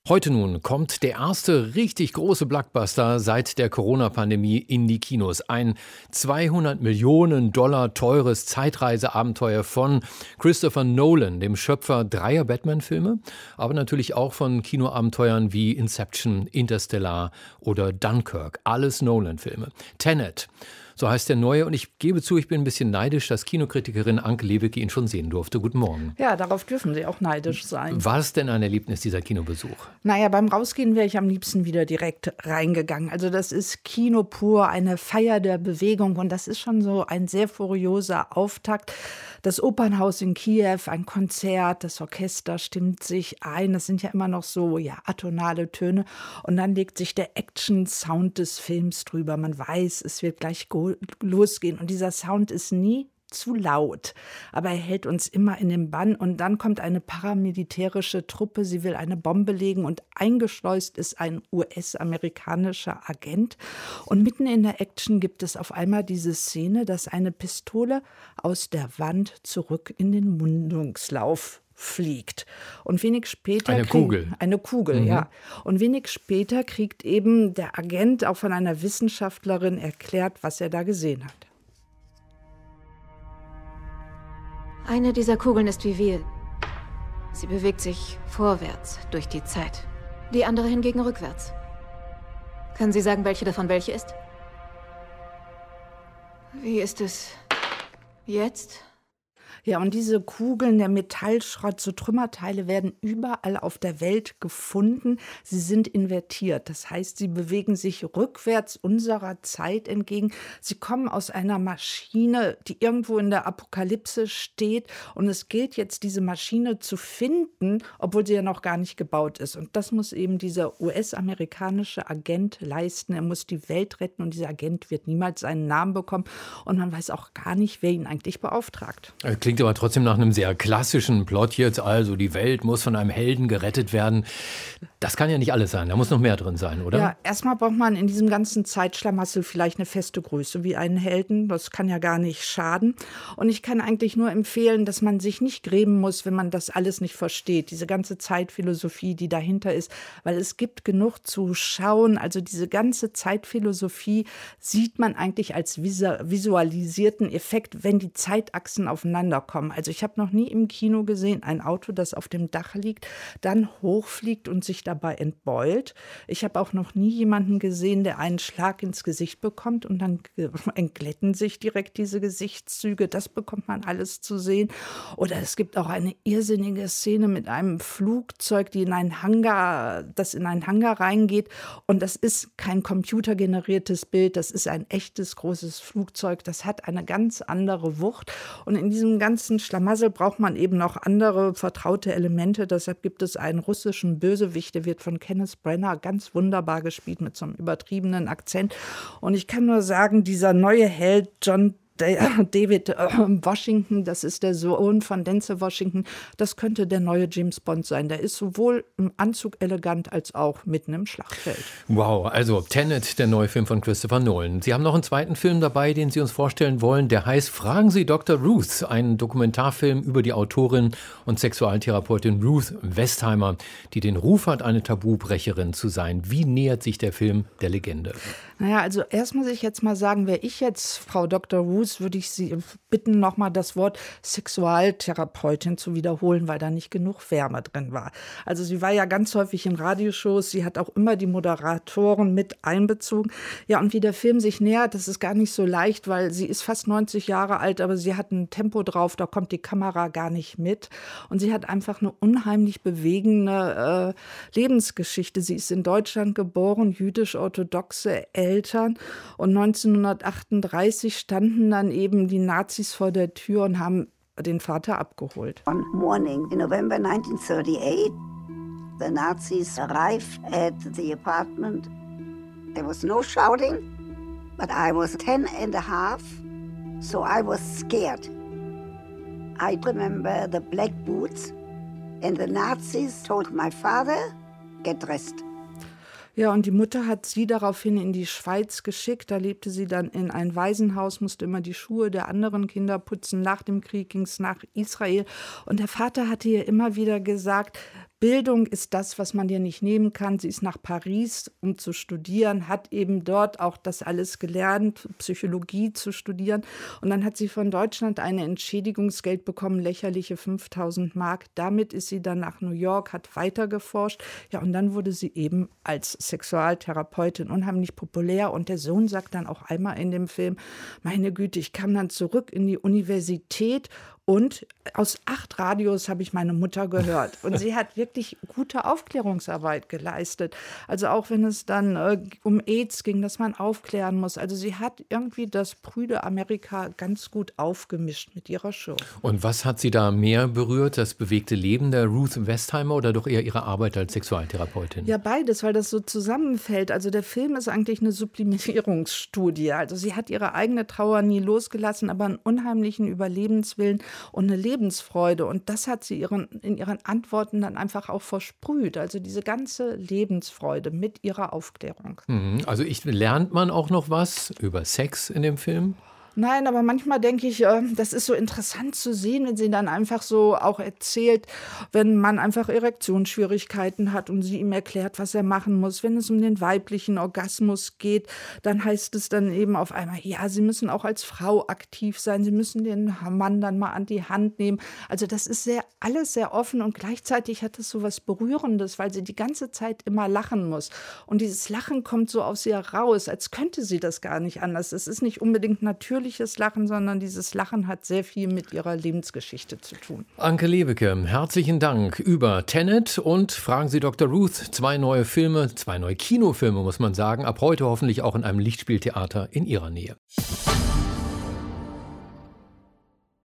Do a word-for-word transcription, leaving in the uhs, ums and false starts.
Heute nun kommt der erste richtig große Blockbuster seit der Corona-Pandemie in die Kinos. Ein zweihundert Millionen Dollar teures Zeitreiseabenteuer von Christopher Nolan, dem Schöpfer dreier Batman-Filme, aber natürlich auch von Kinoabenteuern wie Inception, Interstellar oder Dunkirk. Alles Nolan-Filme. Tenet. So heißt der neue, und ich gebe zu, ich bin ein bisschen neidisch, dass Kinokritikerin Anke Lewicki ihn schon sehen durfte. Guten Morgen. Ja, darauf dürfen Sie auch neidisch sein. War es denn ein Erlebnis, dieser Kinobesuch? Naja, beim Rausgehen wäre ich am liebsten wieder direkt reingegangen. Also das ist Kino pur, eine Feier der Bewegung, und das ist schon so ein sehr furioser Auftakt. Das Opernhaus in Kiew, ein Konzert, das Orchester stimmt sich ein. Das sind ja immer noch so ja, atonale Töne. Und dann legt sich der Action-Sound des Films drüber. Man weiß, es wird gleich go- losgehen. Und dieser Sound ist nie zu laut, aber er hält uns immer in den Bann. Und dann kommt eine paramilitärische Truppe, sie will eine Bombe legen, und eingeschleust ist ein U S-amerikanischer Agent. Und mitten in der Action gibt es auf einmal diese Szene, dass eine Pistole aus der Wand zurück in den Mundungslauf fliegt. Und wenig später eine krieg, Kugel. Eine Kugel, mhm. ja. Und wenig später kriegt eben der Agent auch von einer Wissenschaftlerin erklärt, was er da gesehen hat. Eine dieser Kugeln ist wie wir. Sie bewegt sich vorwärts durch die Zeit. Die andere hingegen rückwärts. Können Sie sagen, welche davon welche ist? Wie ist es jetzt? Ja, und diese Kugeln, der Metallschrott, so Trümmerteile werden überall auf der Welt gefunden. Sie sind invertiert. Das heißt, sie bewegen sich rückwärts unserer Zeit entgegen. Sie kommen aus einer Maschine, die irgendwo in der Apokalypse steht. Und es gilt jetzt, diese Maschine zu finden, obwohl sie ja noch gar nicht gebaut ist. Und das muss eben dieser U S-amerikanische Agent leisten. Er muss die Welt retten, und dieser Agent wird niemals seinen Namen bekommen. Und man weiß auch gar nicht, wer ihn eigentlich beauftragt. Klingt aber trotzdem nach einem sehr klassischen Plot jetzt. Also die Welt muss von einem Helden gerettet werden. Das kann ja nicht alles sein. Da muss noch mehr drin sein, oder? Ja, erstmal braucht man in diesem ganzen Zeitschlamassel vielleicht eine feste Größe wie einen Helden. Das kann ja gar nicht schaden. Und ich kann eigentlich nur empfehlen, dass man sich nicht grämen muss, wenn man das alles nicht versteht. Diese ganze Zeitphilosophie, die dahinter ist. Weil es gibt genug zu schauen. Also diese ganze Zeitphilosophie sieht man eigentlich als visualisierten Effekt, wenn die Zeitachsen aufeinander kommen. Also ich habe noch nie im Kino gesehen, ein Auto, das auf dem Dach liegt, dann hochfliegt und sich dabei entbeult. Ich habe auch noch nie jemanden gesehen, der einen Schlag ins Gesicht bekommt und dann entglätten sich direkt diese Gesichtszüge. Das bekommt man alles zu sehen. Oder es gibt auch eine irrsinnige Szene mit einem Flugzeug, die in einen Hangar, das in einen Hangar reingeht, und das ist kein computergeneriertes Bild, das ist ein echtes großes Flugzeug. Das hat eine ganz andere Wucht, und in diesem ganzen Schlamassel braucht man eben noch andere vertraute Elemente. Deshalb gibt es einen russischen Bösewicht, der wird von Kenneth Branagh ganz wunderbar gespielt mit so einem übertriebenen Akzent. Und ich kann nur sagen, dieser neue Held John David Washington, das ist der Sohn von Denzel Washington, das könnte der neue James Bond sein. Der ist sowohl im Anzug elegant als auch mitten im Schlachtfeld. Wow, also Tenet, der neue Film von Christopher Nolan. Sie haben noch einen zweiten Film dabei, den Sie uns vorstellen wollen, der heißt Fragen Sie Doktor Ruth, ein Dokumentarfilm über die Autorin und Sexualtherapeutin Ruth Westheimer, die den Ruf hat, eine Tabubrecherin zu sein. Wie nähert sich der Film der Legende? Naja, also erst muss ich jetzt mal sagen, wäre ich jetzt Frau Doktor Ruth, würde ich Sie bitten, nochmal das Wort Sexualtherapeutin zu wiederholen, weil da nicht genug Wärme drin war. Also sie war ja ganz häufig in Radioshows, sie hat auch immer die Moderatoren mit einbezogen. Ja, und wie der Film sich nähert, das ist gar nicht so leicht, weil sie ist fast neunzig Jahre alt, aber sie hat ein Tempo drauf, da kommt die Kamera gar nicht mit. Und sie hat einfach eine unheimlich bewegende äh, Lebensgeschichte. Sie ist in Deutschland geboren, jüdisch-orthodoxe Eltern, und neunzehnhundertachtunddreißig standen dann eben die Nazis vor der Tür und haben den Vater abgeholt. One morning in November nineteen thirty-eight, the Nazis arrived at the apartment. There was no shouting, but I was ten and a half, so I was scared. I remember the black boots, and the Nazis told my father, get dressed. Ja, und die Mutter hat sie daraufhin in die Schweiz geschickt. Da lebte sie dann in ein Waisenhaus, musste immer die Schuhe der anderen Kinder putzen. Nach dem Krieg ging es nach Israel. Und der Vater hatte ihr immer wieder gesagt, Bildung ist das, was man dir nicht nehmen kann. Sie ist nach Paris, um zu studieren, hat eben dort auch das alles gelernt, Psychologie zu studieren. Und dann hat sie von Deutschland ein Entschädigungsgeld bekommen, lächerliche fünftausend Mark. Damit ist sie dann nach New York, hat weiter geforscht. Ja, und dann wurde sie eben als Sexualtherapeutin unheimlich populär. Und der Sohn sagt dann auch einmal in dem Film, meine Güte, ich kam dann zurück in die Universität und aus acht Radios habe ich meine Mutter gehört. Und sie hat wirklich gute Aufklärungsarbeit geleistet. Also auch wenn es dann äh, um AIDS ging, dass man aufklären muss. Also sie hat irgendwie das prüde Amerika ganz gut aufgemischt mit ihrer Show. Und was hat Sie da mehr berührt? Das bewegte Leben der Ruth Westheimer oder doch eher Ihre Arbeit als Sexualtherapeutin? Ja, beides, weil das so zusammenfällt. Also der Film ist eigentlich eine Sublimierungsstudie. Also sie hat ihre eigene Trauer nie losgelassen, aber einen unheimlichen Überlebenswillen und eine Lebensfreude. Und das hat sie ihren, in ihren Antworten dann einfach auch versprüht. Also diese ganze Lebensfreude mit ihrer Aufklärung. Mhm. Also ich, lernt man auch noch was über Sex in dem Film? Nein, aber manchmal denke ich, das ist so interessant zu sehen, wenn sie dann einfach so auch erzählt, wenn man einfach Erektionsschwierigkeiten hat und sie ihm erklärt, was er machen muss. Wenn es um den weiblichen Orgasmus geht, dann heißt es dann eben auf einmal, ja, sie müssen auch als Frau aktiv sein, sie müssen den Mann dann mal an die Hand nehmen. Also das ist sehr, alles sehr offen und gleichzeitig hat es so was Berührendes, weil sie die ganze Zeit immer lachen muss. Und dieses Lachen kommt so aus ihr raus, als könnte sie das gar nicht anders. Es ist nicht unbedingt natürlich Lachen, sondern dieses Lachen hat sehr viel mit ihrer Lebensgeschichte zu tun. Anke Lewicke, herzlichen Dank über Tenet und Fragen Sie Doktor Ruth. Zwei neue Filme, zwei neue Kinofilme, muss man sagen. Ab heute hoffentlich auch in einem Lichtspieltheater in Ihrer Nähe.